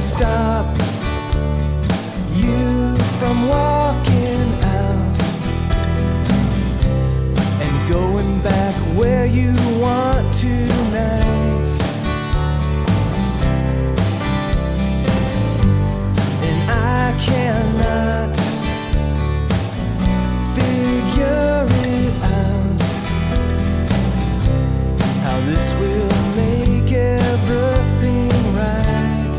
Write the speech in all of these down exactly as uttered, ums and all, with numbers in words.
stop you from walking out and going back where you want tonight. And I cannot figure it out how this will make everything right.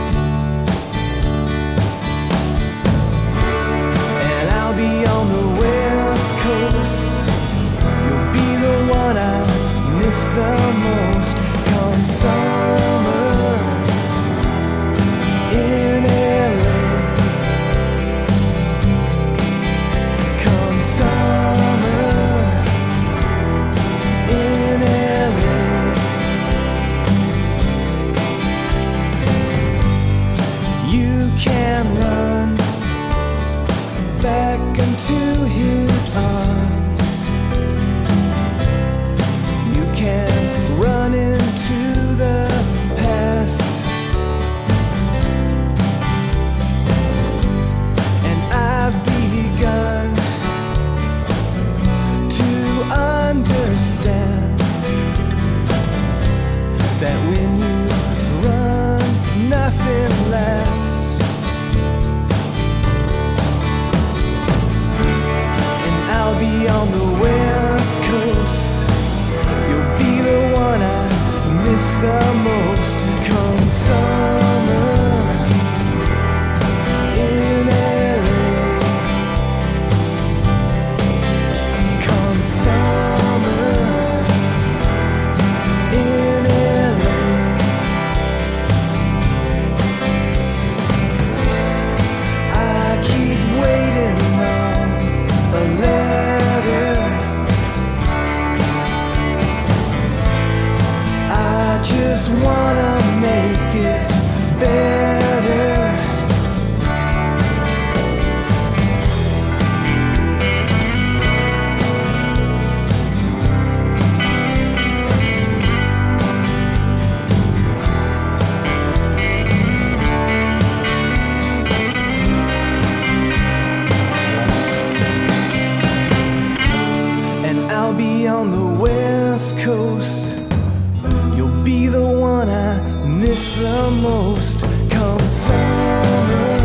And I'll be on the West Coast. You'll be the one I miss the most come summer in L A. Come summer in L A. You can run back into his arms. You can run into the past. And I've begun to understand that when you run, nothing lasts. And I'll be on the West Coast. You'll be the one I miss the most come summer in L A. Come summer in L A. I keep waiting on a letter. I just wanna make it better. And I'll be on the West Coast. You'll be the one I miss the most come summer.